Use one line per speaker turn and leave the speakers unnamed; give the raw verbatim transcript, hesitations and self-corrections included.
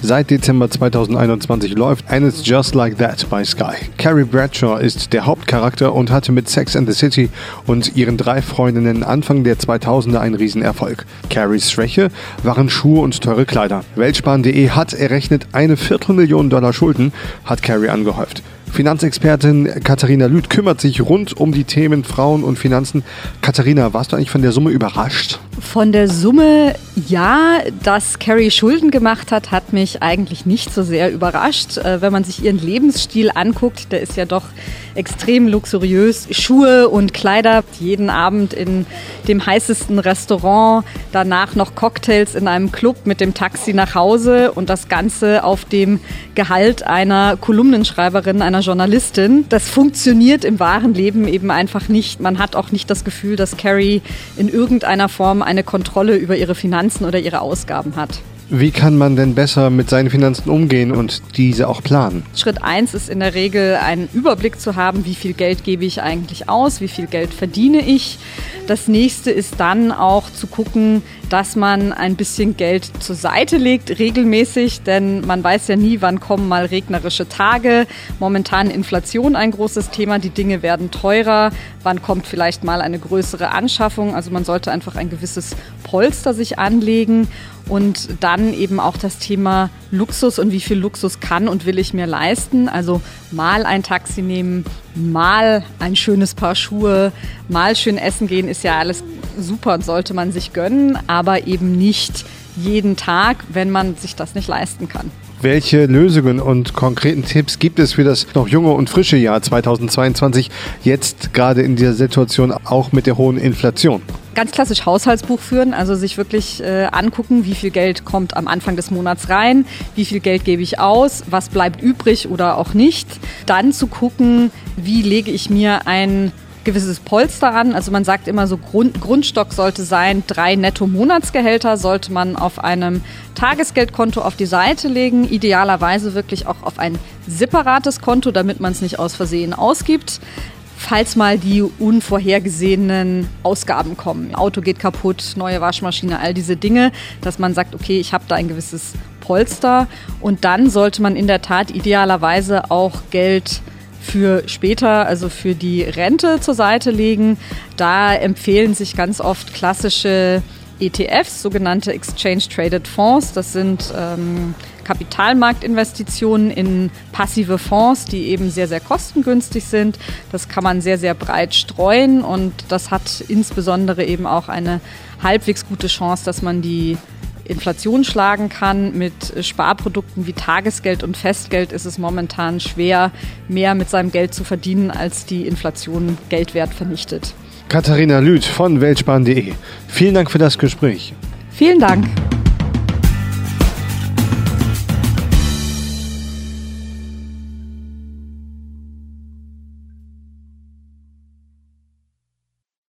Seit Dezember zweitausendeinundzwanzig läuft And It's Just Like That bei Sky. Carrie Bradshaw ist der Hauptcharakter und hatte mit Sex and the City und ihren drei Freundinnen Anfang der zweitausender einen Riesenerfolg. Carries Schwäche waren Schuhe und teure Kleider. Weltsparen punkt de hat errechnet, eine Viertelmillion Dollar Schulden hat Carrie angehäuft. Finanzexpertin Katharina Lüth kümmert sich rund um die Themen Frauen und Finanzen. Katharina, warst du eigentlich von der Summe überrascht?
Von der Summe ja, dass Carrie Schulden gemacht hat, hat mich eigentlich nicht so sehr überrascht. Wenn man sich ihren Lebensstil anguckt, der ist ja doch extrem luxuriös. Schuhe und Kleider, jeden Abend in dem heißesten Restaurant, danach noch Cocktails in einem Club mit dem Taxi nach Hause und das Ganze auf dem Gehalt einer Kolumnenschreiberin, einer Journalistin. Das funktioniert im wahren Leben eben einfach nicht. Man hat auch nicht das Gefühl, dass Carrie in irgendeiner Form eine Kontrolle über ihre Finanzen oder ihre Ausgaben hat.
Wie kann man denn besser mit seinen Finanzen umgehen und diese auch planen?
Schritt eins ist in der Regel, einen Überblick zu haben, wie viel Geld gebe ich eigentlich aus, wie viel Geld verdiene ich. Das nächste ist dann auch zu gucken, dass man ein bisschen Geld zur Seite legt, regelmäßig, denn man weiß ja nie, wann kommen mal regnerische Tage. Momentan Inflation ein großes Thema, die Dinge werden teurer, wann kommt vielleicht mal eine größere Anschaffung. Also man sollte einfach ein gewisses Polster sich anlegen. Und dann eben auch das Thema Luxus und wie viel Luxus kann und will ich mir leisten. Also mal ein Taxi nehmen, mal ein schönes Paar Schuhe, mal schön essen gehen, ist ja alles super und sollte man sich gönnen, aber eben nicht jeden Tag, wenn man sich das nicht leisten kann.
Welche Lösungen und konkreten Tipps gibt es für das noch junge und frische Jahr zweitausendzweiundzwanzig, jetzt gerade in dieser Situation auch mit der hohen Inflation?
Ganz klassisch Haushaltsbuch führen, also sich wirklich äh, angucken, wie viel Geld kommt am Anfang des Monats rein, wie viel Geld gebe ich aus, was bleibt übrig oder auch nicht. Dann zu gucken, wie lege ich mir ein gewisses Polster an. Also man sagt immer so, Grund, Grundstock sollte sein, drei Netto-Monatsgehälter sollte man auf einem Tagesgeldkonto auf die Seite legen, idealerweise wirklich auch auf ein separates Konto, damit man es nicht aus Versehen ausgibt. Falls mal die unvorhergesehenen Ausgaben kommen. Auto geht kaputt, neue Waschmaschine, all diese Dinge, dass man sagt, okay, ich habe da ein gewisses Polster. Und dann sollte man in der Tat idealerweise auch Geld für später, also für die Rente zur Seite legen. Da empfehlen sich ganz oft klassische E T Fs, sogenannte Exchange Traded Fonds. Das sind ähm, Kapitalmarktinvestitionen in passive Fonds, die eben sehr, sehr kostengünstig sind. Das kann man sehr, sehr breit streuen und das hat insbesondere eben auch eine halbwegs gute Chance, dass man die Inflation schlagen kann. Mit Sparprodukten wie Tagesgeld und Festgeld ist es momentan schwer, mehr mit seinem Geld zu verdienen, als die Inflation Geldwert vernichtet.
Katharina Lüth von Weltsparen punkt de. Vielen Dank für das Gespräch.
Vielen Dank.